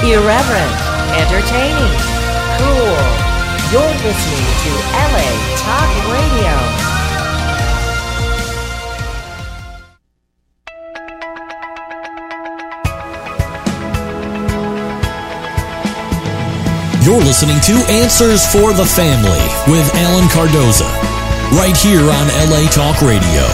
Irreverent, entertaining, cool. You're listening to LA Talk Radio. You're listening to Answers for the Family with Alan Cardoza, right here on LA Talk Radio.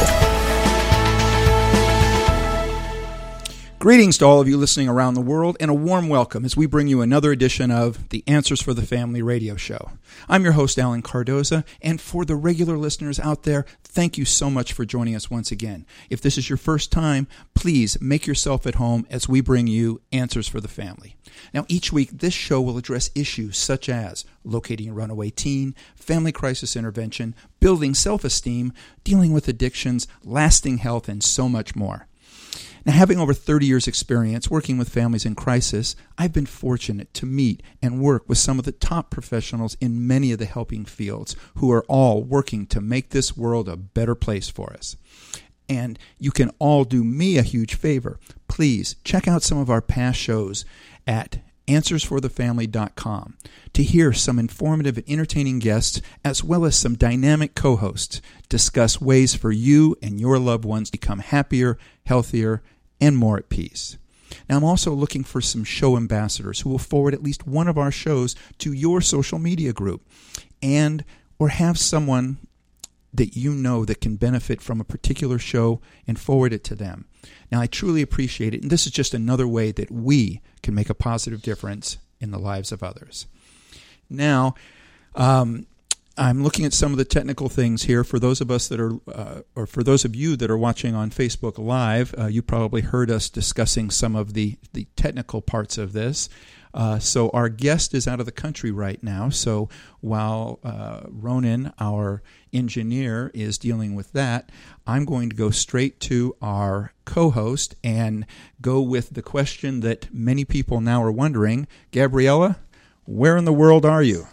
Greetings to all of you listening around the world, and a warm welcome as we bring you another edition of the Answers for the Family radio show. I'm your host, Alan Cardoza, and for the regular listeners out there, thank you so much for joining us once again. If this is your first time, please make yourself at home as we bring you Answers for the Family. Now, each week, this show will address issues such as locating a runaway teen, family crisis intervention, building self-esteem, dealing with addictions, lasting health, and so much more. Now, having over 30 years' experience working with families in crisis, I've been fortunate to meet and work with some of the top professionals in many of the helping fields who are all working to make this world a better place for us. And you can all do me a huge favor. Please check out some of our past shows at AnswersForTheFamily.com to hear some informative and entertaining guests, as well as some dynamic co-hosts, discuss ways for you and your loved ones to become happier, healthier, and more at peace. Now, I'm also looking for some show ambassadors who will forward at least one of our shows to your social media group, or have someone that you know that can benefit from a particular show and forward it to them. Now, I truly appreciate it, and this is just another way that we can make a positive difference in the lives of others. Now, I'm looking at some of the technical things here. For those of us that are, or for those of you that are watching on Facebook Live, you probably heard us discussing some of the technical parts of this. So our guest is out of the country right now. So while Ronan, our engineer, is dealing with that, I'm going to go straight to our co-host and go with the question that many people now are wondering. Gabriella, where in the world are you?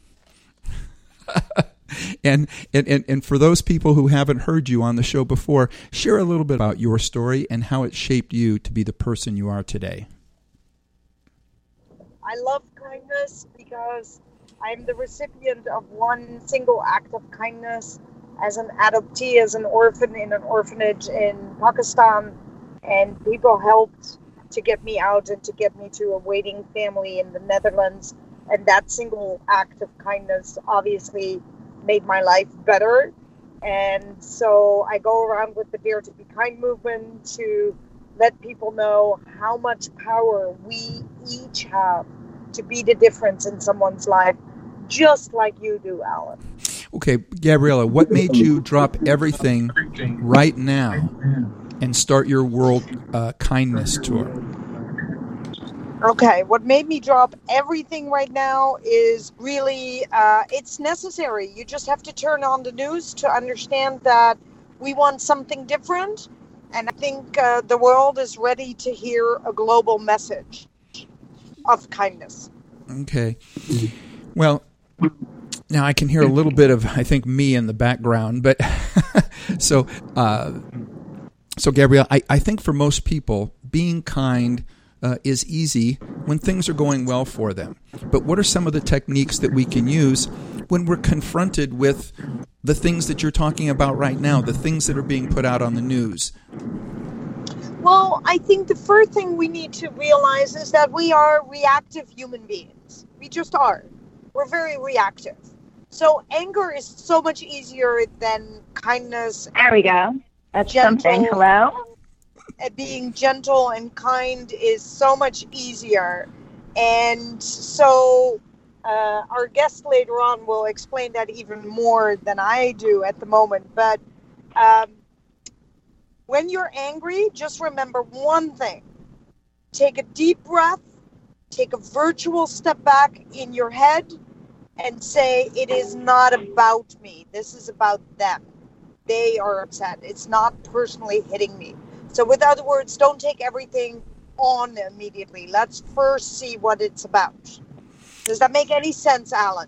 And for those people who haven't heard you on the show before, share a little bit about your story and how it shaped you to be the person you are today. I love kindness because I'm the recipient of one single act of kindness as an adoptee, as an orphan in an orphanage in Pakistan, and people helped to get me out and to get me to a waiting family in the Netherlands. And that single act of kindness obviously made my life better. And so I go around with the Dare to Be Kind movement to let people know how much power we each have to be the difference in someone's life, just like you do, Alan. Okay, Gabriella, what made you drop everything right now and start your World Kindness Tour? Okay, what made me drop everything right now is really, it's necessary. You just have to turn on the news to understand that we want something different. And I think the world is ready to hear a global message of kindness. Okay. Well, now I can hear a little bit of, I think, me in the background. But so Gabrielle, I think for most people, being kind is easy when things are going well for them. But what are some of the techniques that we can use when we're confronted with the things that you're talking about right now, the things that are being put out on the news? Well, I think the first thing we need to realize is that we are reactive human beings. We just are. We're very reactive. So anger is so much easier than kindness. There we go. That's something. Hello? Being gentle and kind is so much easier. And so our guest later on will explain that even more than I do at the moment. But when you're angry, just remember one thing. Take a deep breath, take a virtual step back in your head, and say, it is not about me. This is about them. They are upset. It's not personally hitting me. So with other words, don't take everything on immediately. Let's first see what it's about. Does that make any sense, Alan?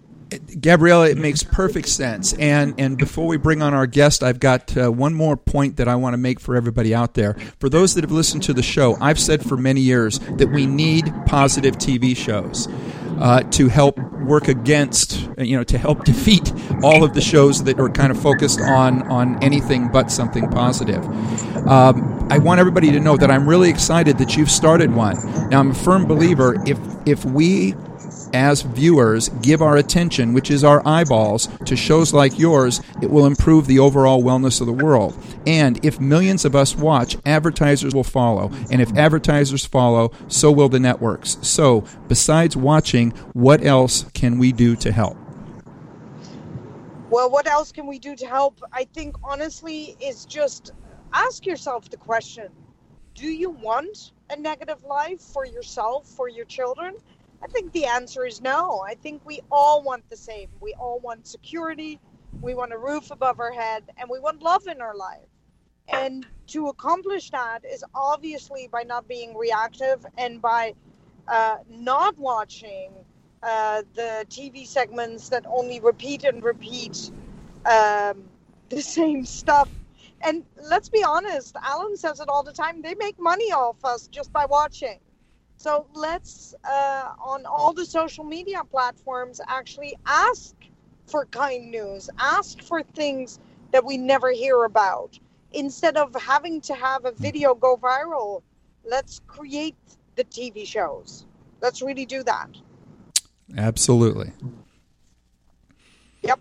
Gabriella, it makes perfect sense. And before we bring on our guest, I've got one more point that I want to make for everybody out there. For those that have listened to the show, I've said for many years that we need positive TV shows to help work against, to help defeat all of the shows that are kind of focused on anything but something positive. I want everybody to know that I'm really excited that you've started one. Now, I'm a firm believer if we as viewers give our attention, which is our eyeballs, to shows like yours, it will improve the overall wellness of the world. And if millions of us watch, advertisers will follow. And if advertisers follow, so will the networks. So, besides watching, what else can we do to help? Well, what else can we do to help? I think, honestly, is just ask yourself the question, do you want a negative life for yourself, for your children? I think the answer is no. I think we all want the same. We all want security, we want a roof above our head, and we want love in our life. And to accomplish that is obviously by not being reactive and by not watching the TV segments that only repeat and repeat the same stuff. And let's be honest, Alan says it all the time, they make money off us just by watching. So let's, on all the social media platforms, actually ask for kind news, ask for things that we never hear about. Instead of having to have a video go viral, let's create the TV shows. Let's really do that. Absolutely. Yep.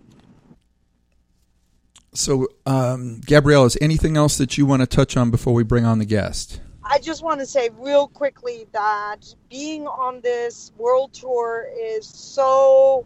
So, Gabriella, is anything else that you want to touch on before we bring on the guest? I just want to say real quickly that being on this world tour is so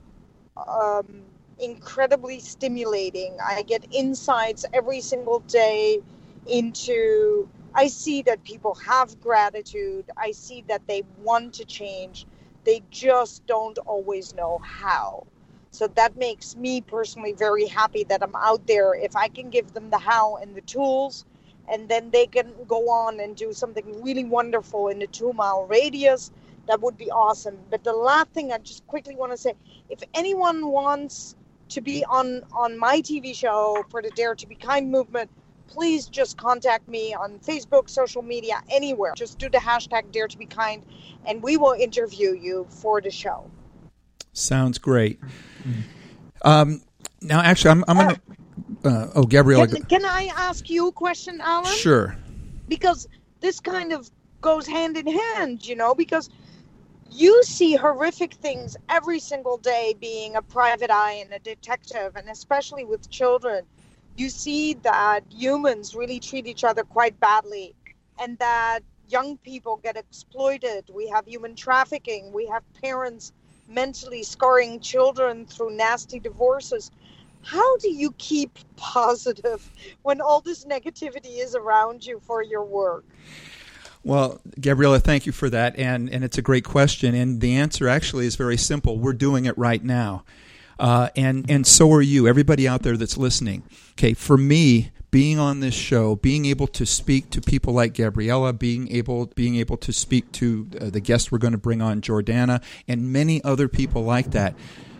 incredibly stimulating. I get insights every single day into, I see that people have gratitude. I see that they want to change. They just don't always know how. So that makes me personally very happy that I'm out there. If I can give them the how and the tools, and then they can go on and do something really wonderful in the 2-mile radius, that would be awesome. But the last thing I just quickly want to say, if anyone wants to be on my TV show for the Dare to Be Kind movement, please just contact me on Facebook, social media, anywhere. Just do the hashtag Dare to Be Kind, and we will interview you for the show. Sounds great. Now, actually, I'm going to... Gabriella. Can I ask you a question, Alan? Sure. Because this kind of goes hand in hand, because you see horrific things every single day being a private eye and a detective, and especially with children. You see that humans really treat each other quite badly and that young people get exploited. We have human trafficking. We have parents mentally scarring children through nasty divorces. How do you keep positive when all this negativity is around you for your work? Well, Gabriella, thank you for that, and it's a great question, and the answer actually is very simple. We're doing it right now, and so are you, everybody out there that's listening. Okay, for me, being on this show, being able to speak to people like Gabriella, being able to speak to the guest we're going to bring on, Jordana, and many other people like that,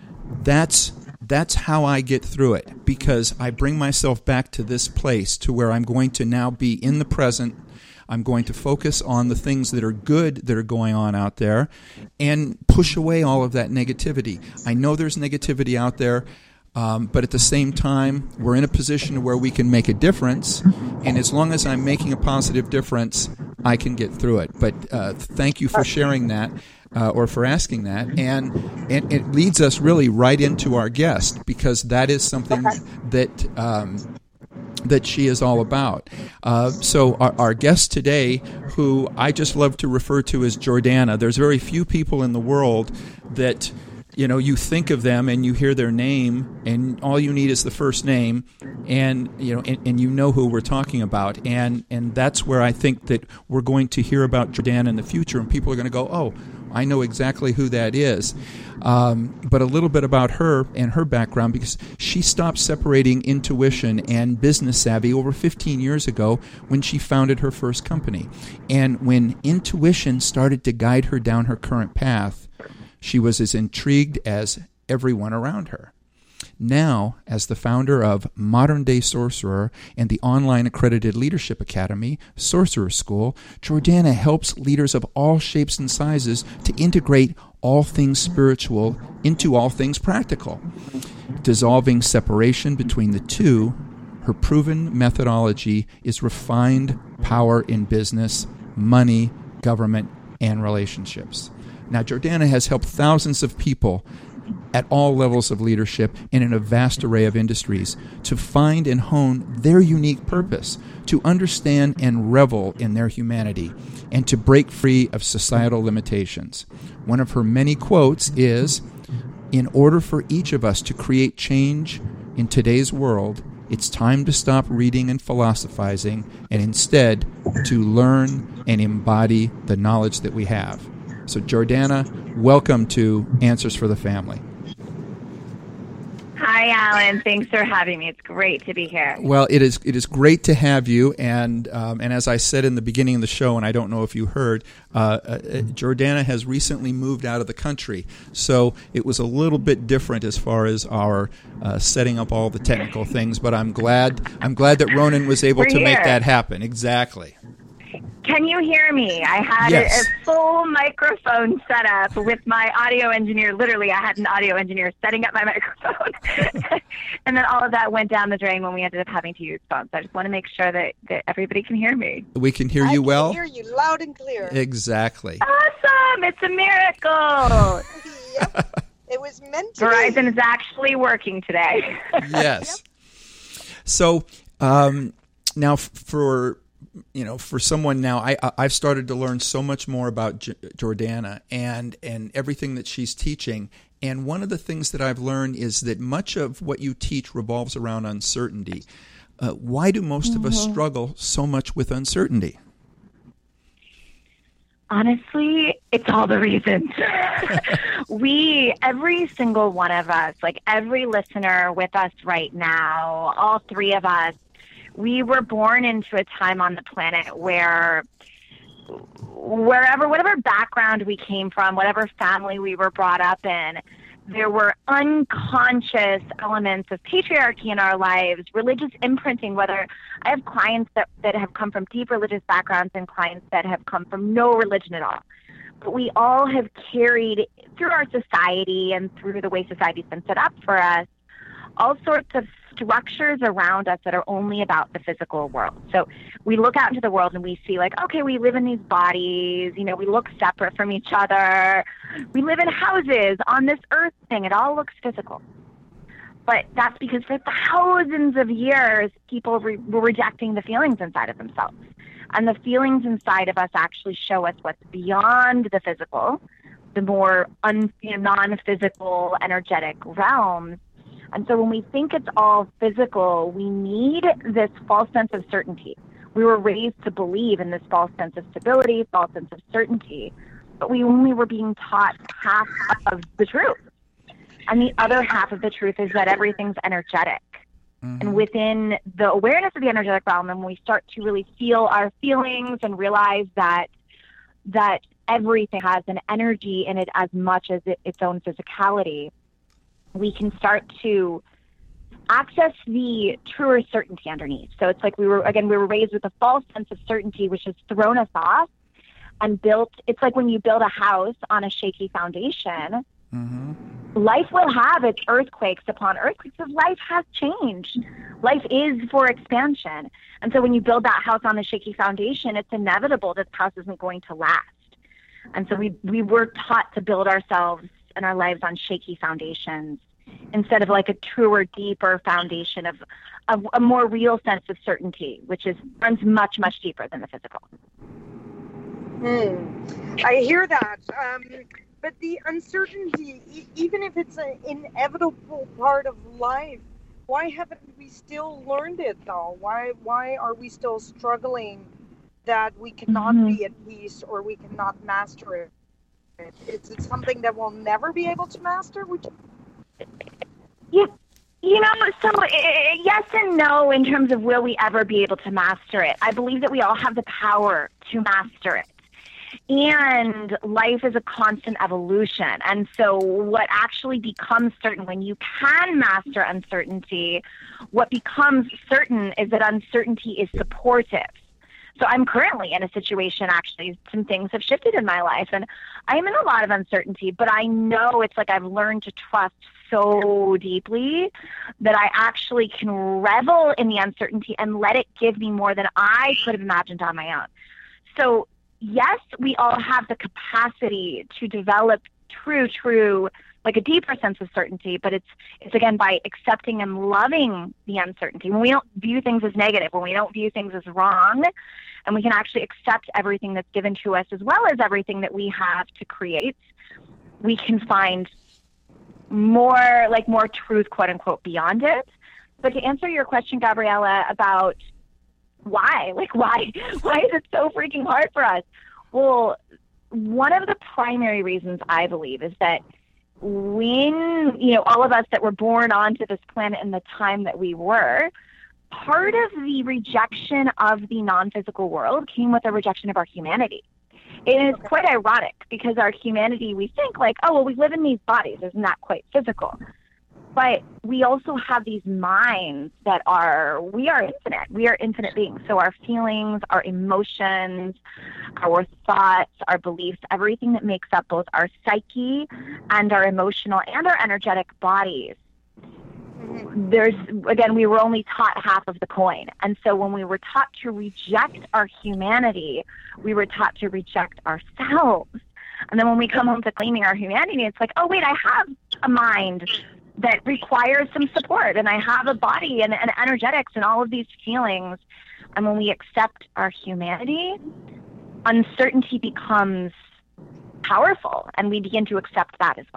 that's how I get through it, because I bring myself back to this place to where I'm going to now be in the present. I'm going to focus on the things that are good that are going on out there and push away all of that negativity. I know there's negativity out there, but at the same time, we're in a position where we can make a difference, and as long as I'm making a positive difference, I can get through it. But thank you for sharing that. Or for asking that, and it leads us really right into our guest, because that is something that she is all about. So our guest today, who I just love to refer to as Jordana, there's very few people in the world that you think of them and you hear their name, and all you need is the first name, and you know who we're talking about, and that's where I think that we're going to hear about Jordana in the future, and people are going to go, oh, I know exactly who that is. But a little bit about her and her background, because she stopped separating intuition and business savvy over 15 years ago when she founded her first company. And when intuition started to guide her down her current path, she was as intrigued as everyone around her. Now, as the founder of Modern Day Sorcerer and the online accredited leadership academy, Sorcerer School, Jordana helps leaders of all shapes and sizes to integrate all things spiritual into all things practical. Dissolving separation between the two, her proven methodology is refined power in business, money, government, and relationships. Now, Jordana has helped thousands of people at all levels of leadership and in a vast array of industries to find and hone their unique purpose, to understand and revel in their humanity, and to break free of societal limitations. One of her many quotes is, "In order for each of us to create change in today's world, it's time to stop reading and philosophizing and instead to learn and embody the knowledge that we have." So, Jordana, welcome to Answers for the Family. Hi, Alan. Thanks for having me. It's great to be here. Well, it is great to have you, and as I said in the beginning of the show, and I don't know if you heard, Jordana has recently moved out of the country, so it was a little bit different as far as our setting up all the technical things. But I'm glad that Ronan was able to make that happen. Exactly. Can you hear me? I had Yes. a full microphone set up with my audio engineer. Literally, I had an audio engineer setting up my microphone. And then all of that went down the drain when we ended up having to use phones. So I just want to make sure that everybody can hear me. We can hear you well? I can hear you loud and clear. Exactly. Awesome! It's a miracle! Yep. It was meant to Verizon be. is actually working today. Yes. So now for someone now, I've started to learn so much more about Jordana and everything that she's teaching. And one of the things that I've learned is that much of what you teach revolves around uncertainty. Why do most of us struggle so much with uncertainty? Honestly, it's all the reasons. Every single one of us, like every listener with us right now, all three of us, we were born into a time on the planet where whatever background we came from, whatever family we were brought up in, there were unconscious elements of patriarchy in our lives, religious imprinting, whether I have clients that have come from deep religious backgrounds and clients that have come from no religion at all. But we all have carried through our society and through the way society's been set up for us, all sorts of structures around us that are only about the physical world. So we look out into the world and we see like, okay, we live in these bodies, we look separate from each other. We live in houses on this earth thing. It all looks physical. But that's because for thousands of years, people were rejecting the feelings inside of themselves. And the feelings inside of us actually show us what's beyond the physical, the more non-physical, energetic realms. And so when we think it's all physical, we need this false sense of certainty. We were raised to believe in this false sense of stability, false sense of certainty, but we only were being taught half of the truth. And the other half of the truth is that everything's energetic. Mm-hmm. And within the awareness of the energetic realm, and when we start to really feel our feelings and realize that everything has an energy in it as much as its own physicality, we can start to access the truer certainty underneath. So it's like we were raised with a false sense of certainty, which has thrown us off and it's like when you build a house on a shaky foundation, mm-hmm. Life will have its earthquakes upon earthquakes because life has changed. Life is for expansion. And so when you build that house on a shaky foundation, it's inevitable that the house isn't going to last. And so we were taught to build ourselves and our lives on shaky foundations instead of like a truer, deeper foundation of a more real sense of certainty, which runs much, much deeper than the physical. I hear that. But the uncertainty, even if it's an inevitable part of life, why haven't we still learned it though? Why are we still struggling that we cannot mm-hmm. be at peace or we cannot master it? Is it something that we'll never be able to master? Yeah, so yes and no in terms of will we ever be able to master it. I believe that we all have the power to master it. And life is a constant evolution. And so what actually becomes certain when you can master uncertainty, what becomes certain is that uncertainty is supportive. So I'm currently in a situation, actually, some things have shifted in my life, and I'm in a lot of uncertainty, but I know it's like I've learned to trust so deeply that I actually can revel in the uncertainty and let it give me more than I could have imagined on my own. So yes, we all have the capacity to develop true, like a deeper sense of certainty, but it's again by accepting and loving the uncertainty. When we don't view things as negative, when we don't view things as wrong, and we can actually accept everything that's given to us as well as everything that we have to create, we can find more truth, quote unquote, beyond it. But to answer your question, Gabriella, about why is it so freaking hard for us? Well, one of the primary reasons I believe is that when, all of us that were born onto this planet in the time that we were, part of the rejection of the non-physical world came with a rejection of our humanity. It is quite ironic because our humanity, we think like, oh, well, we live in these bodies. Isn't that quite physical? But we also have these minds that we are infinite. We are infinite beings. So our feelings, our emotions, our thoughts, our beliefs, everything that makes up both our psyche and our emotional and our energetic bodies. We were only taught half of the coin. And so when we were taught to reject our humanity, we were taught to reject ourselves. And then when we come home to claiming our humanity, it's like, oh, wait, I have a mind that requires some support, and I have a body and energetics and all of these feelings. And when we accept our humanity, uncertainty becomes powerful, and we begin to accept that as well.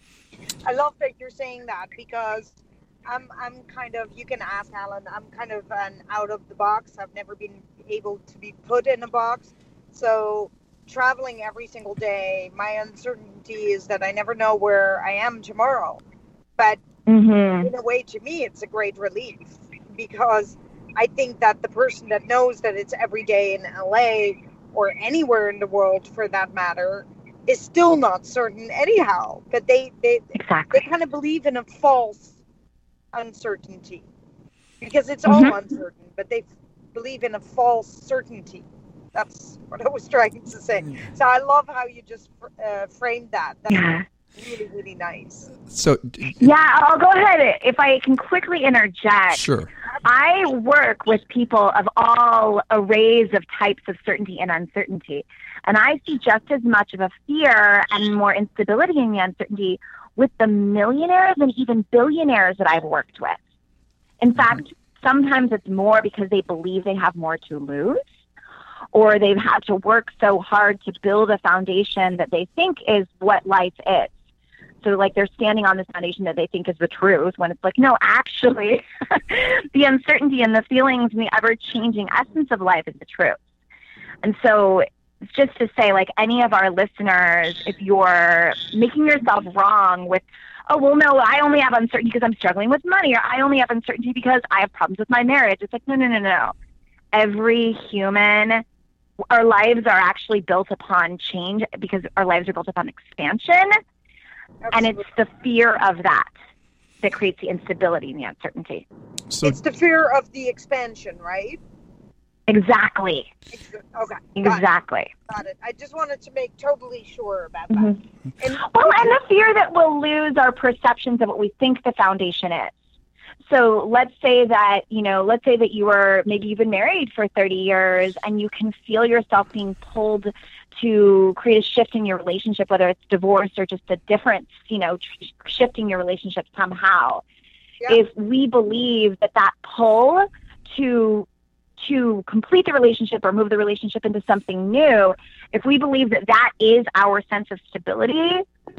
I love that you're saying that, because I'm kind of, you can ask Alan, I'm kind of an out of the box. I've never been able to be put in a box. So traveling every single day, my uncertainty is that I never know where I am tomorrow. But in a way, to me, it's a great relief, because I think that the person that knows that it's every day in LA or anywhere in the world for that matter is still not certain anyhow. But they kind of believe in a false uncertainty, because it's all uncertain, but they believe in a false certainty. That's what I was trying to say. So I love how you just framed that. That's really, really nice. So, I'll go ahead. If I can quickly interject. Sure. I work with people of all arrays of types of certainty and uncertainty. And I see just as much of a fear and more instability in the uncertainty with the millionaires and even billionaires that I've worked with. In fact, sometimes it's more because they believe they have more to lose, or they've had to work so hard to build a foundation that they think is what life is. So like they're standing on this foundation that they think is the truth, when it's like, no, actually, the uncertainty and the feelings and the ever-changing essence of life is the truth. And so just to say, like, any of our listeners, if you're making yourself wrong with, oh, well, no, I only have uncertainty because I'm struggling with money, or I only have uncertainty because I have problems with my marriage. It's like, no. Every human, our lives are actually built upon change, because our lives are built upon expansion. Absolutely. And it's the fear of that creates the instability and the uncertainty. So it's the fear of the expansion, right? Exactly. Okay. Exactly. Got it. I just wanted to make totally sure about that. And the fear that we'll lose our perceptions of what we think the foundation is. So let's say that you were, maybe you've been married for 30 years and you can feel yourself being pulled to create a shift in your relationship, whether it's divorce or just a difference, shifting your relationship somehow. Yeah. If we believe that pull to complete the relationship or move the relationship into something new, if we believe that is our sense of stability,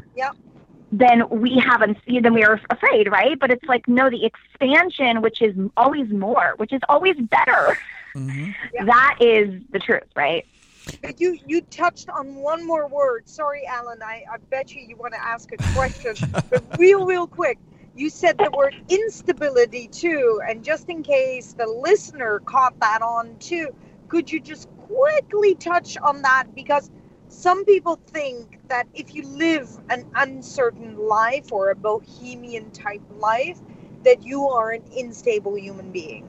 then we are afraid, right? But it's like, no, the expansion, which is always more, which is always better, that is the truth, right? But you touched on one more word. Sorry, Alan, I bet you want to ask a question, but real quick. You said the word instability too, and just in case the listener caught that on too, could you just quickly touch on that? Because some people think that if you live an uncertain life or a bohemian type life, that you are an unstable human being.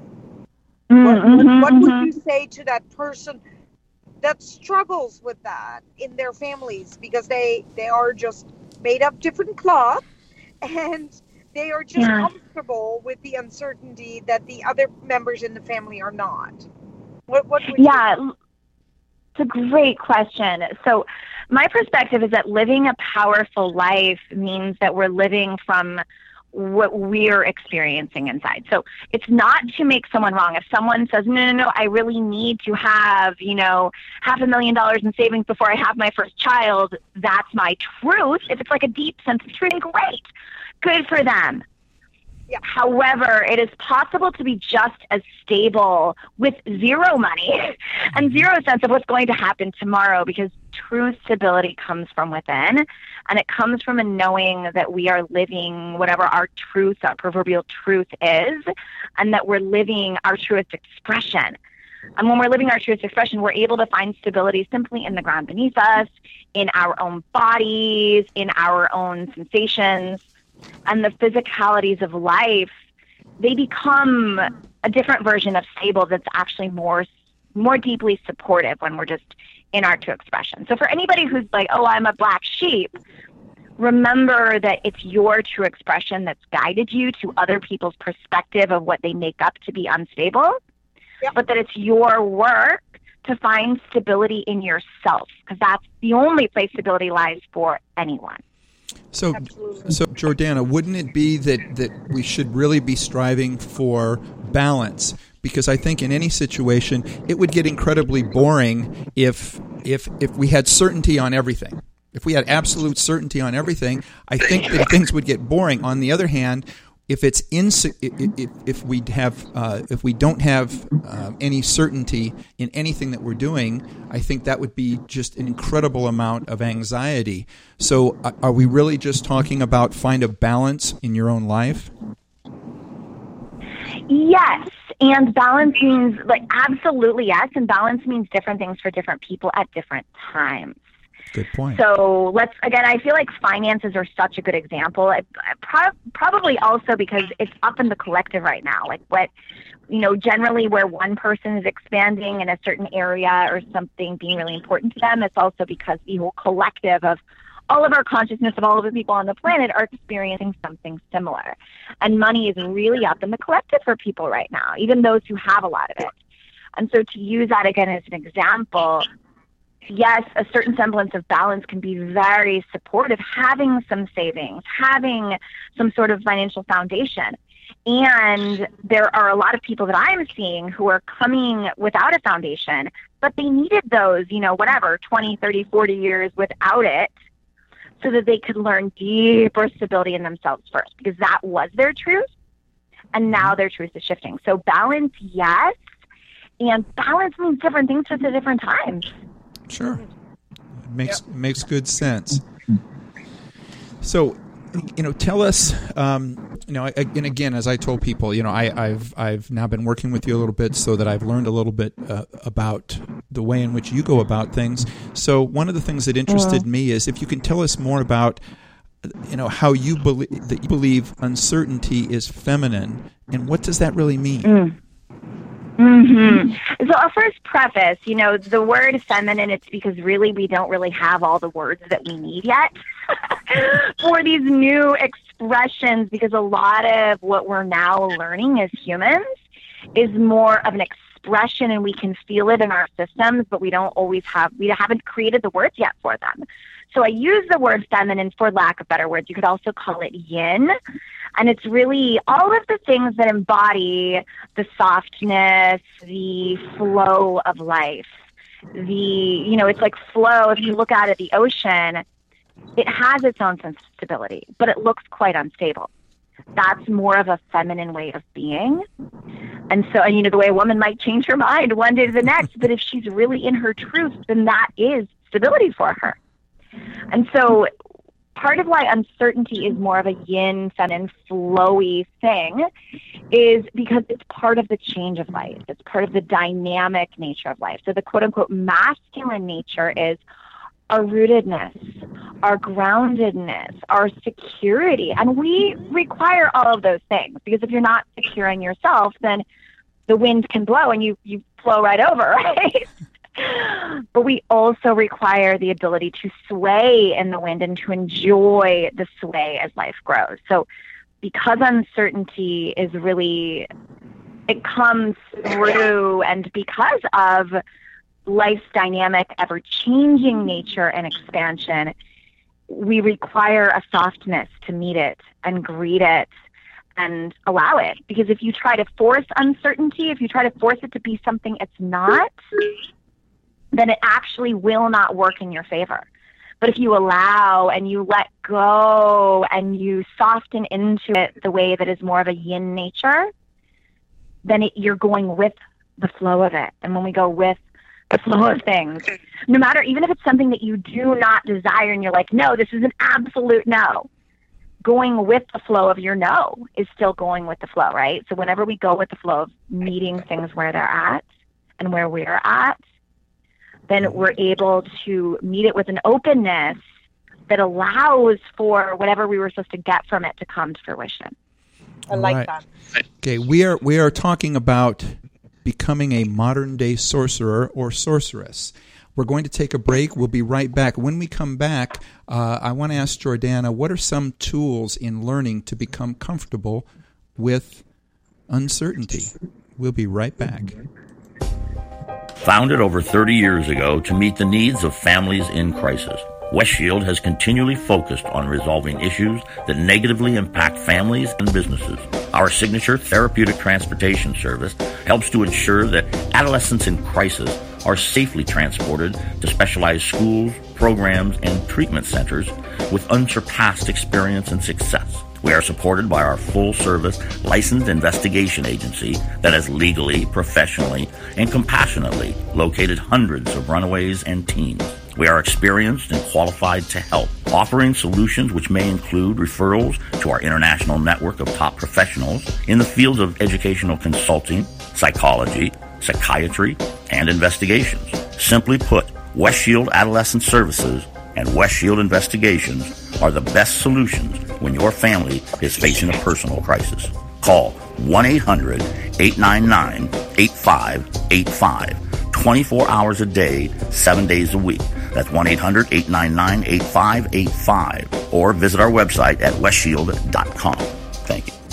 What would you say to that person that struggles with that in their families because they are just made of different cloth and they are just comfortable with the uncertainty that the other members in the family are not? What would you say? It's a great question. So my perspective is that living a powerful life means that we're living from what we're experiencing inside. So it's not to make someone wrong. If someone says, no, I really need to have, $500,000 in savings before I have my first child, that's my truth. If it's like a deep sense of truth, great. Good for them. Yeah. However, it is possible to be just as stable with zero money and zero sense of what's going to happen tomorrow, because true stability comes from within, and it comes from a knowing that we are living whatever our truth, our proverbial truth is, and that we're living our truest expression. And when we're living our truest expression, we're able to find stability simply in the ground beneath us, in our own bodies, in our own sensations. And the physicalities of life, they become a different version of stable that's actually more deeply supportive when we're just in our true expression. So for anybody who's like, oh, I'm a black sheep, remember that it's your true expression that's guided you to other people's perspective of what they make up to be unstable, but that it's your work to find stability in yourself, because that's the only place stability lies for anyone. So Jordana, wouldn't it be that we should really be striving for balance? Because I think in any situation, it would get incredibly boring if we had certainty on everything. If we had absolute certainty on everything, I think that things would get boring. On the other hand, if we don't have any certainty in anything that we're doing, I think that would be just an incredible amount of anxiety. So are we really just talking about find a balance in your own life? Yes, and balance means, absolutely yes, and balance means different things for different people at different times. Good point. So I feel like finances are such a good example. Probably also because it's up in the collective right now. Generally where one person is expanding in a certain area or something being really important to them, it's also because the whole collective of all of our consciousness of all of the people on the planet are experiencing something similar. And money is really up in the collective for people right now, even those who have a lot of it. And so to use that again as an example, yes, a certain semblance of balance can be very supportive, having some savings, having some sort of financial foundation. And there are a lot of people that I'm seeing who are coming without a foundation, but they needed those, 20, 30, 40 years without it so that they could learn deeper stability in themselves first, because that was their truth. And now their truth is shifting. So balance, yes. And balance means different things at different times. Sure. It makes good sense. So, tell us, and again, as I told people, I've now been working with you a little bit so that I've learned a little bit about the way in which you go about things. So one of the things that interested me is if you can tell us more about, how you believe uncertainty is feminine, and what does that really mean? So I'll first preface, the word feminine, it's because really we don't really have all the words that we need yet for these new expressions, because a lot of what we're now learning as humans is more of an expression, and we can feel it in our systems, but we haven't created the words yet for them. So I use the word feminine for lack of better words. You could also call it yin. And it's really all of the things that embody the softness, the flow of life. It's like flow. If you look out at the ocean, it has its own sense of stability, but it looks quite unstable. That's more of a feminine way of being. And so, the way a woman might change her mind one day to the next, but if she's really in her truth, then that is stability for her. And so part of why uncertainty is more of a yin, feminine, flowy thing is because it's part of the change of life. It's part of the dynamic nature of life. So the quote-unquote masculine nature is our rootedness, our groundedness, our security. And we require all of those things, because if you're not secure in yourself, then the wind can blow and you flow right over, right? But we also require the ability to sway in the wind and to enjoy the sway as life grows. So because uncertainty is really, it comes through, and because of life's dynamic, ever-changing nature and expansion, we require a softness to meet it and greet it and allow it. Because if you try to force uncertainty, if you try to force it to be something it's not, then it actually will not work in your favor. But if you allow and you let go and you soften into it the way that is more of a yin nature, then you're going with the flow of it. And when we go with the flow of things, no matter, even if it's something that you do not desire and you're like, no, this is an absolute no, going with the flow of your no is still going with the flow, right? So whenever we go with the flow of meeting things where they're at and where we're at, then we're able to meet it with an openness that allows for whatever we were supposed to get from it to come to fruition. I like that. Okay, we are talking about becoming a modern-day sorcerer or sorceress. We're going to take a break. We'll be right back. When we come back, I want to ask Jordana, what are some tools in learning to become comfortable with uncertainty? We'll be right back. Founded over 30 years ago to meet the needs of families in crisis, West Shield has continually focused on resolving issues that negatively impact families and businesses. Our signature therapeutic transportation service helps to ensure that adolescents in crisis are safely transported to specialized schools, programs, and treatment centers with unsurpassed experience and success. We are supported by our full-service licensed investigation agency that has legally, professionally, and compassionately located hundreds of runaways and teens. We are experienced and qualified to help, offering solutions which may include referrals to our international network of top professionals in the fields of educational consulting, psychology, psychiatry, and investigations. Simply put, West Shield Adolescent Services and West Shield Investigations are the best solutions when your family is facing a personal crisis. Call 1-800-899-8585, 24 hours a day, 7 days a week. That's 1-800-899-8585, or visit our website at westshield.com. Thank you.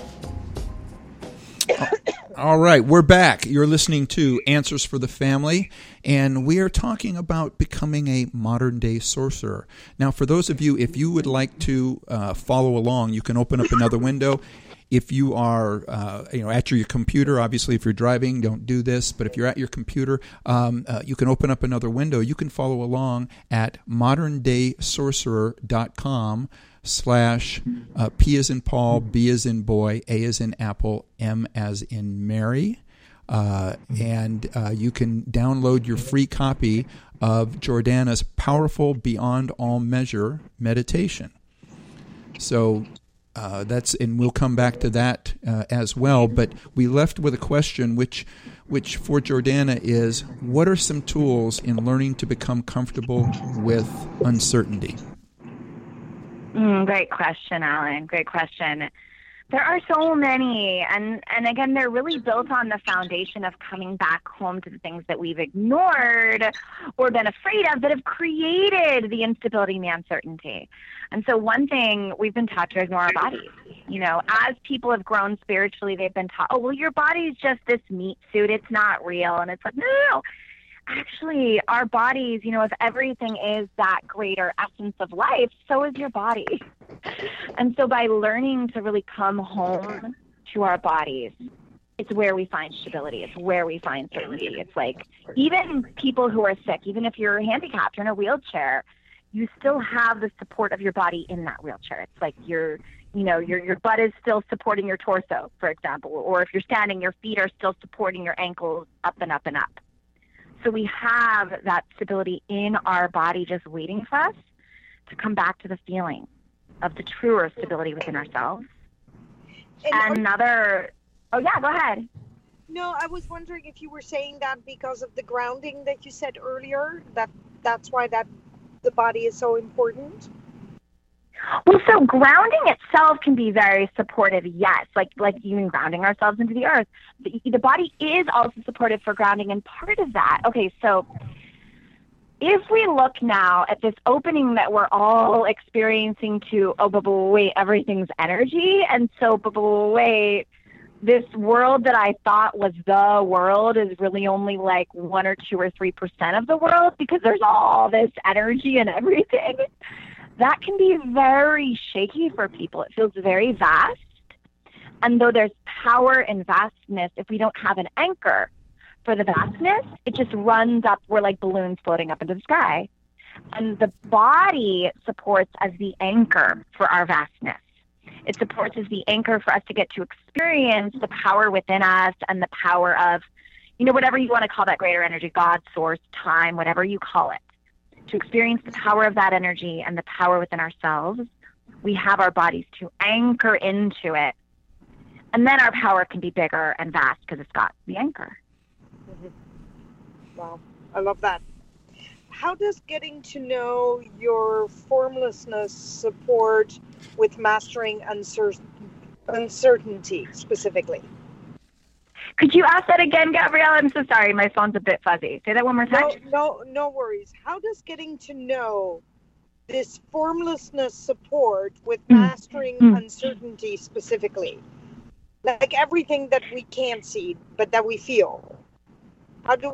All right, we're back. You're listening to Answers for the Family, and we are talking about becoming a modern-day sorcerer. Now, for those of you, if you would like to follow along, you can open up another window. If you are at your computer, obviously if you're driving, don't do this, but if you're at your computer, you can open up another window. You can follow along at moderndaysorcerer.com / P as in Paul, B as in boy, A as in apple, M as in Mary. And you can download your free copy of Jordana's Powerful Beyond All Measure meditation. So and we'll come back to that as well. But we left with a question, which for Jordana is, what are some tools in learning to become comfortable with uncertainty? Great question, Alan. Great question. There are so many, and again, they're really built on the foundation of coming back home to the things that we've ignored or been afraid of that have created the instability and the uncertainty. And so one thing, we've been taught to ignore our bodies. As people have grown spiritually, they've been taught, oh, well, your body's just this meat suit. It's not real. And it's like, no. Actually, our bodies, if everything is that greater essence of life, so is your body. And so by learning to really come home to our bodies, it's where we find stability. It's where we find certainty. It's like even people who are sick, even if you're handicapped or in a wheelchair, you still have the support of your body in that wheelchair. It's like your butt is still supporting your torso, for example, or if you're standing, your feet are still supporting your ankles up and up and up. So we have that stability in our body just waiting for us to come back to the feeling of the truer stability within ourselves. Oh, yeah, go ahead. No, I was wondering if you were saying that because of the grounding that you said earlier, that's why that the body is so important? Well, so grounding itself can be very supportive, yes, like even grounding ourselves into the earth. The body is also supportive for grounding, and part of that, okay, so if we look now at this opening that we're all experiencing to, but wait, everything's energy, and so, but wait, this world that I thought was the world is really only like 1 or 2 or 3% of the world because there's all this energy and everything. That can be very shaky for people. It feels very vast. And though there's power in vastness, if we don't have an anchor for the vastness, it just runs up. We're like balloons floating up into the sky. And the body supports as the anchor for our vastness. It supports as the anchor for us to get to experience the power within us and the power of, whatever you want to call that greater energy, God, source, time, whatever you call it. To experience the power of that energy and the power within ourselves, we have our bodies to anchor into it. And then our power can be bigger and vast because it's got the anchor. Mm-hmm. Wow, I love that. How does getting to know your formlessness support with mastering uncertainty specifically? Could you ask that again, Gabrielle? I'm so sorry. My phone's a bit fuzzy. Say that one more time. No worries. How does getting to know this formlessness support with mastering uncertainty specifically? Like everything that we can't see, but that we feel. How do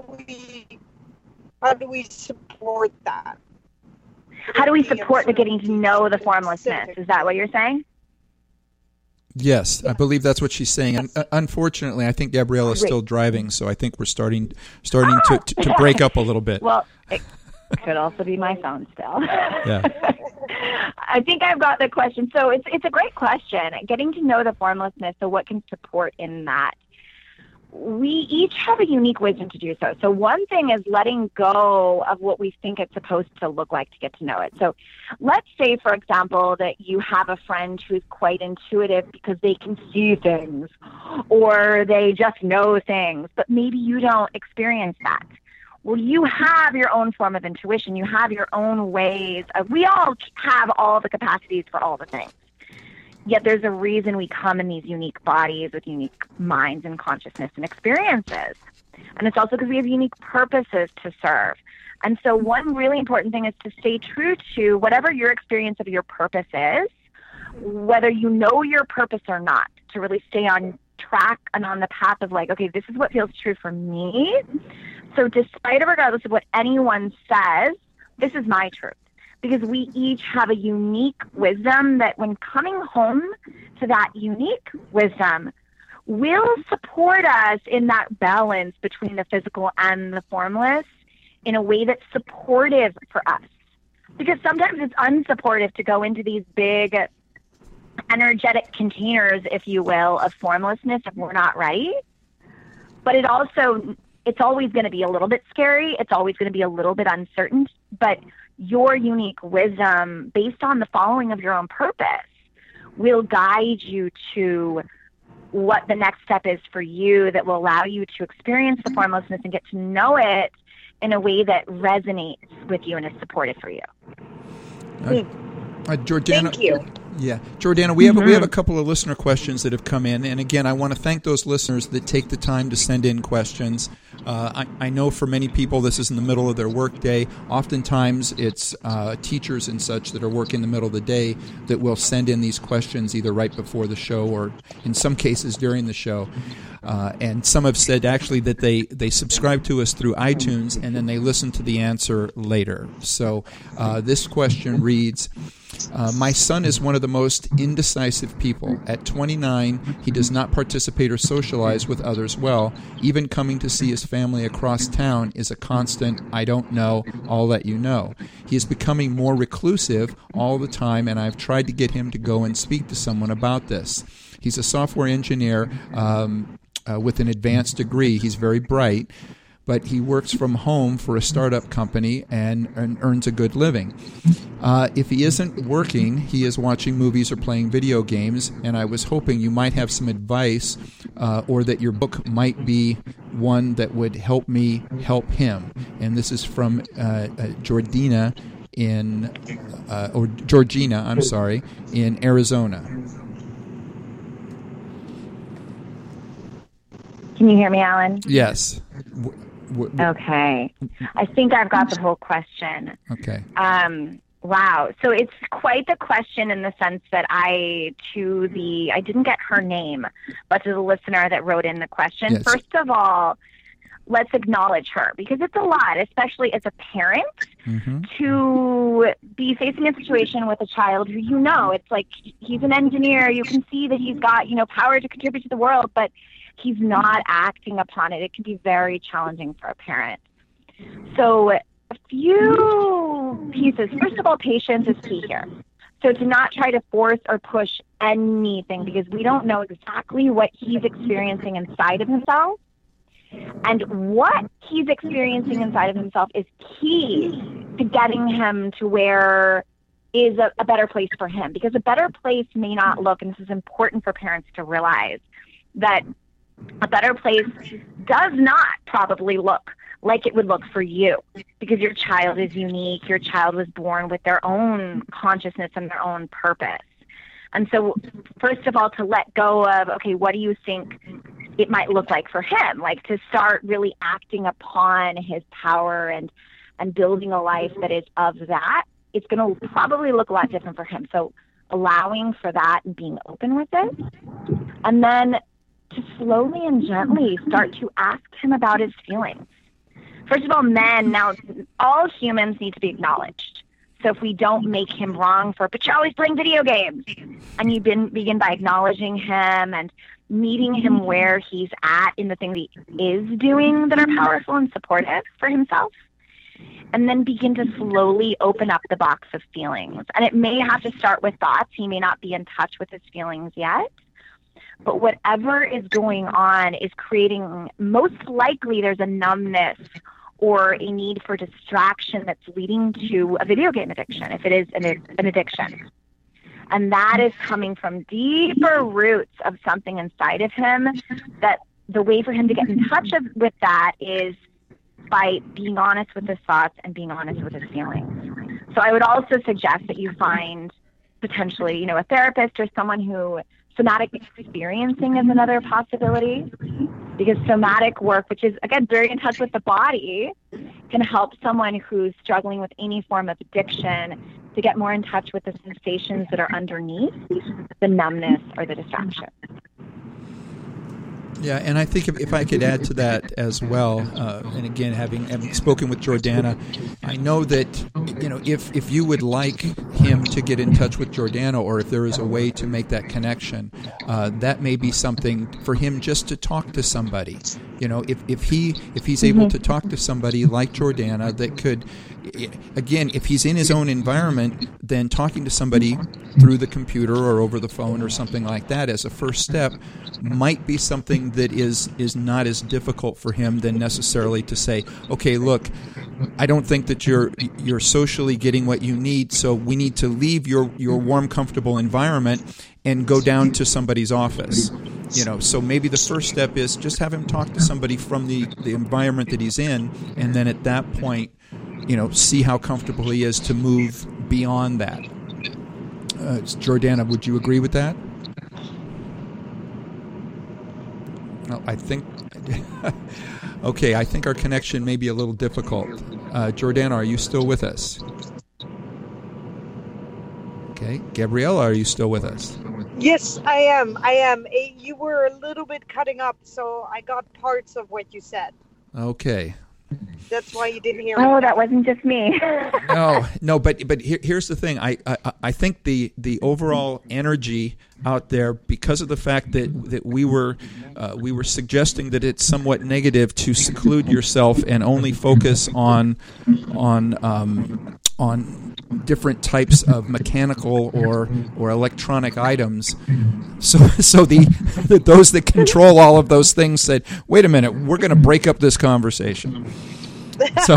we support that? How do we support the getting to know the formlessness? Is that what you're saying? Yes, I believe that's what she's saying. And unfortunately, I think Gabrielle is still driving, so I think we're starting to break up a little bit. Well, it could also be my phone still. Yeah. I think I've got the question. So it's a great question. Getting to know the formlessness, so what can support in that? We each have a unique wisdom to do so. So one thing is letting go of what we think it's supposed to look like to get to know it. So let's say, for example, that you have a friend who's quite intuitive because they can see things or they just know things, but maybe you don't experience that. Well, you have your own form of intuition. You have your own ways of, we all have all the capacities for all the things. Yet there's a reason we come in these unique bodies with unique minds and consciousness and experiences. And it's also because we have unique purposes to serve. And so one really important thing is to stay true to whatever your experience of your purpose is, whether you know your purpose or not, to really stay on track and on the path of like, okay, this is what feels true for me. So despite or regardless of what anyone says, this is my truth. Because we each have a unique wisdom that when coming home to that unique wisdom will support us in that balance between the physical and the formless in a way that's supportive for us. Because sometimes it's unsupportive to go into these big energetic containers, if you will, of formlessness if we're not ready. But it's always going to be a little bit scary. It's always going to be a little bit uncertain. But your unique wisdom, based on the following of your own purpose, will guide you to what the next step is for you that will allow you to experience the formlessness and get to know it in a way that resonates with you and is supportive for you. Jordana, thank you. Yeah, Jordana, we have a couple of listener questions that have come in, and again, I want to thank those listeners that take the time to send in questions. I know for many people this is in the middle of their workday. Oftentimes, it's teachers and such that are working in the middle of the day that will send in these questions either right before the show or, in some cases, during the show. And some have said actually that they subscribe to us through iTunes and then they listen to the answer later. So this question reads, my son is one of the most indecisive people. At 29, he does not participate or socialize with others well. Even coming to see his family across town is a constant, I don't know, I'll let you know. He is becoming more reclusive all the time, and I've tried to get him to go and speak to someone about this. He's a software engineer with an advanced degree. He's very bright, but he works from home for a startup company and earns a good living. If he isn't working, he is watching movies or playing video games, and I was hoping you might have some advice or that your book might be one that would help me help him. And this is from Jordina Georgina, I'm sorry, in Arizona. Can you hear me, Alan? Yes. Okay. I think I've got the whole question. Okay. Wow. So it's quite the question in the sense that I didn't get her name, but to the listener that wrote in the question, yes. First of all, let's acknowledge her, because it's a lot, especially as a parent, to be facing a situation with a child who, it's like he's an engineer. You can see that he's got, power to contribute to the world, but he's not acting upon it. It can be very challenging for a parent. So a few pieces. First of all, patience is key here. So to not try to force or push anything, because we don't know exactly what he's experiencing inside of himself. And what he's experiencing inside of himself is key to getting him to where is a better place for him. Because a better place may not look, and this is important for parents to realize, that a better place does not probably look like it would look for you, because your child is unique. Your child was born with their own consciousness and their own purpose. And so, first of all, to let go of, okay, what do you think it might look like for him? Like to start really acting upon his power and building a life that is of that. It's going to probably look a lot different for him. So allowing for that and being open with it. And then to slowly and gently start to ask him about his feelings. First of all, now all humans need to be acknowledged. So if we don't make him wrong but you're always playing video games, and you begin by acknowledging him and meeting him where he's at in the things he is doing that are powerful and supportive for himself, and then begin to slowly open up the box of feelings. And it may have to start with thoughts. He may not be in touch with his feelings yet. But whatever is going on is creating, most likely there's a numbness or a need for distraction that's leading to a video game addiction, if it is an addiction. And that is coming from deeper roots of something inside of him, that the way for him to get in touch with that is by being honest with his thoughts and being honest with his feelings. So I would also suggest that you find potentially, a therapist or someone who somatic experiencing is another possibility, because somatic work, which is, again, very in touch with the body, can help someone who's struggling with any form of addiction to get more in touch with the sensations that are underneath the numbness or the distraction. Yeah, and I think if I could add to that as well, and again, having spoken with Jordana, I know that, if you would like him to get in touch with Jordana, or if there is a way to make that connection, that may be something for him just to talk to somebody. If he's able to talk to somebody like Jordana that could, again, if he's in his own environment, then talking to somebody through the computer or over the phone or something like that as a first step might be something that is not as difficult for him than necessarily to say, okay, look, I don't think that you're socially getting what you need, so we need to leave your warm, comfortable environment and go down to somebody's office. So maybe the first step is just have him talk to somebody from the environment that he's in, and then at that point, see how comfortable he is to move beyond that. Jordana, would you agree with that? Well, I think... Okay, I think our connection may be a little difficult. Jordana, are you still with us? Okay. Gabriella, are you still with us? Yes, I am. You were a little bit cutting up, so I got parts of what you said. Okay. That's why you didn't hear me. Oh, that wasn't just me. No, but here's the thing. I think the overall energy out there, because of the fact that we were suggesting that it's somewhat negative to seclude yourself and only focus on different types of mechanical or electronic items. So those that control all of those things said, wait a minute, we're going to break up this conversation. So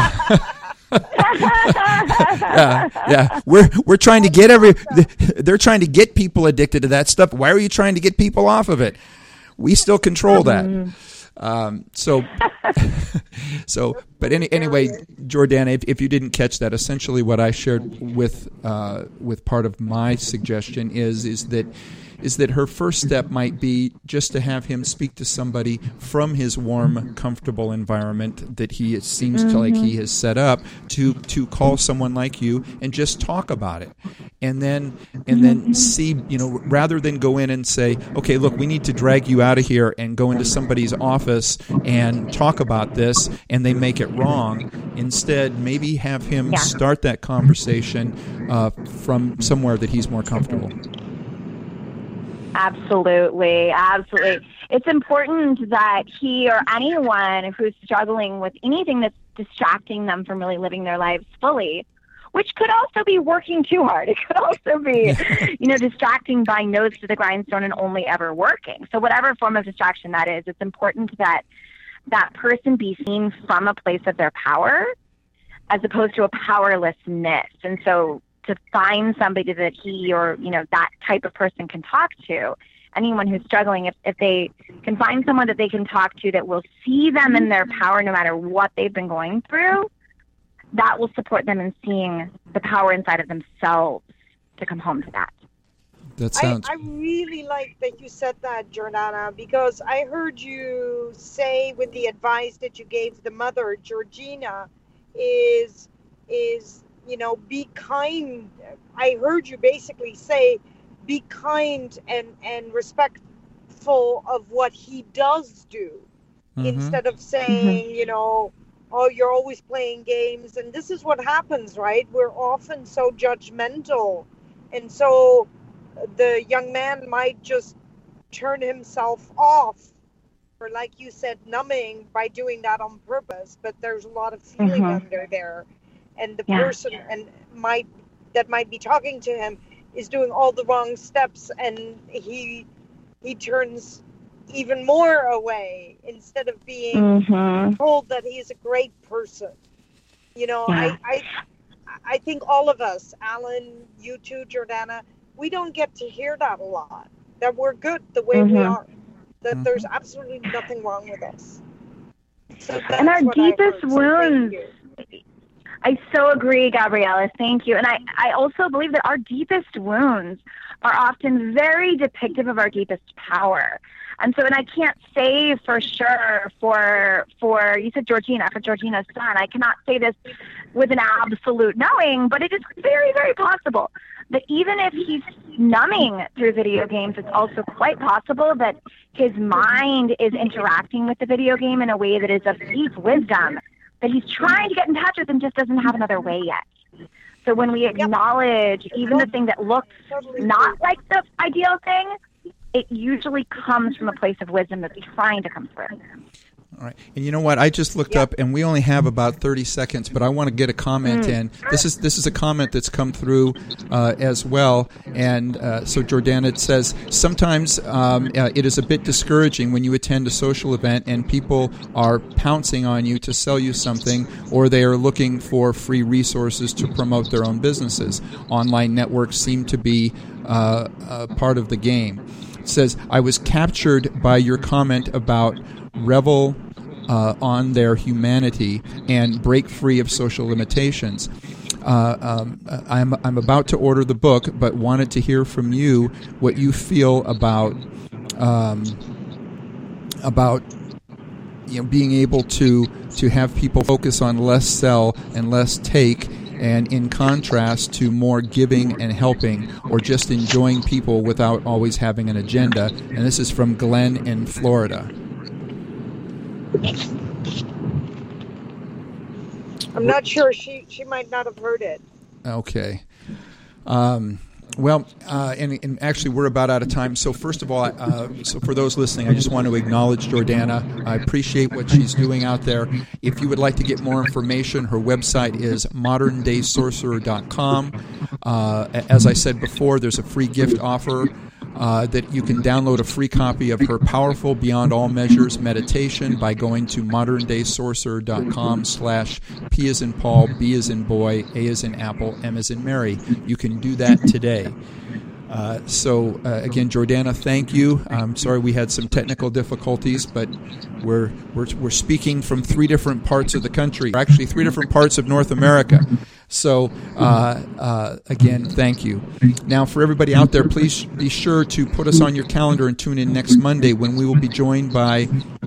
yeah, we're trying to get they're trying to get people addicted to that stuff. Why are you trying to get people off of it? We still control that. But anyway, Jordana, if you didn't catch that, essentially what I shared with part of my suggestion is that her first step might be just to have him speak to somebody from his warm, comfortable environment that he seems to like he has set up to call someone like you and just talk about it. And then see, rather than go in and say, okay, look, we need to drag you out of here and go into somebody's office and talk about this, and they make it wrong. Instead, maybe have him start that conversation from somewhere that he's more comfortable. Absolutely. It's important that he or anyone who's struggling with anything that's distracting them from really living their lives fully, which could also be working too hard. It could also be, distracting by nose to the grindstone and only ever working. So whatever form of distraction that is, it's important that that person be seen from a place of their power as opposed to a powerlessness. And so to find somebody that he or, that type of person can talk to, anyone who's struggling, if they can find someone that they can talk to that will see them in their power no matter what they've been going through, that will support them in seeing the power inside of themselves to come home to that. That sounds... I really like that you said that, Jordana, because I heard you say with the advice that you gave the mother, Georgina, is be kind. I heard you basically say, be kind and respectful of what he does do, instead of saying, oh, you're always playing games. And this is what happens, right? We're often so judgmental. And so the young man might just turn himself off, or like you said, numbing, by doing that on purpose. But there's a lot of feeling under there. And the person that might be talking to him is doing all the wrong steps, and he turns even more away instead of being told that he's a great person. I think all of us, Alan, you too, Jordana, we don't get to hear that a lot, that we're good the way we are, that there's absolutely nothing wrong with us. So and our deepest wounds... I so agree, Gabriella. Thank you. And I also believe that our deepest wounds are often very depictive of our deepest power. And I can't say for sure for you said Georgina, for Georgina's son, I cannot say this with an absolute knowing, but it is very, very possible that even if he's numbing through video games, it's also quite possible that his mind is interacting with the video game in a way that is of deep wisdom, that he's trying to get in touch with and just doesn't have another way yet. So when we acknowledge even the thing that looks not like the ideal thing, it usually comes from a place of wisdom that's trying to come through. All right. And you know what? I just looked up, and we only have about 30 seconds, but I want to get a comment in. This is a comment that's come through as well. And so, Jordana, it says, sometimes it is a bit discouraging when you attend a social event and people are pouncing on you to sell you something, or they are looking for free resources to promote their own businesses. Online networks seem to be part of the game. It says, I was captured by your comment about revel on their humanity and break free of social limitations. I'm about to order the book, but wanted to hear from you what you feel about being able to have people focus on less sell and less take, and in contrast to more giving and helping, or just enjoying people without always having an agenda. And this is from Glenn in Florida. I'm not sure. She might not have heard it. Okay. And actually, we're about out of time. So first of all, so for those listening, I just want to acknowledge Jordana. I appreciate what she's doing out there. If you would like to get more information, her website is moderndaysorcerer.com. As I said before, there's a free gift offer that you can download a free copy of her Powerful Beyond All Measures meditation by going to moderndaysorcerer.com/P as in Paul, B as in boy, A as in apple, M as in Mary. You can do that today. Again, Jordana, thank you. I'm sorry we had some technical difficulties, but we're speaking from 3 different parts of the country, actually 3 different parts of North America. So, again, thank you. Now, for everybody out there, please be sure to put us on your calendar and tune in next Monday when we will be joined by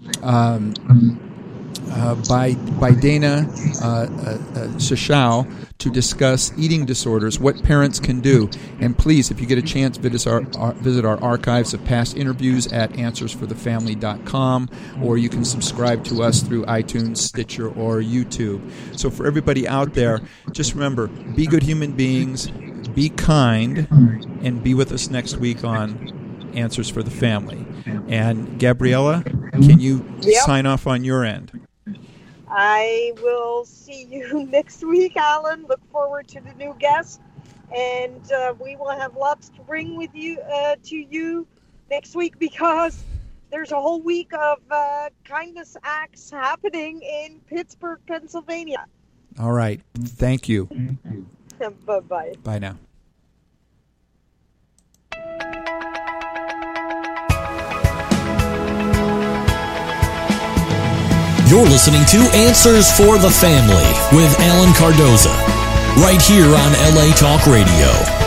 Dana Shishau to discuss eating disorders, what parents can do. And please, if you get a chance, visit our archives of past interviews at answersforthefamily.com, or you can subscribe to us through iTunes, Stitcher, or YouTube. So for everybody out there, just remember, be good human beings, be kind, and be with us next week on Answers for the Family. And Gabriella, can you sign off on your end? I will see you next week, Alan. Look forward to the new guest, and we will have lots to bring with you to you next week, because there's a whole week of kindness acts happening in Pittsburgh, Pennsylvania. All right. Thank you. Bye-bye. Bye now. You're listening to Answers for the Family with Alan Cardoza, right here on LA Talk Radio.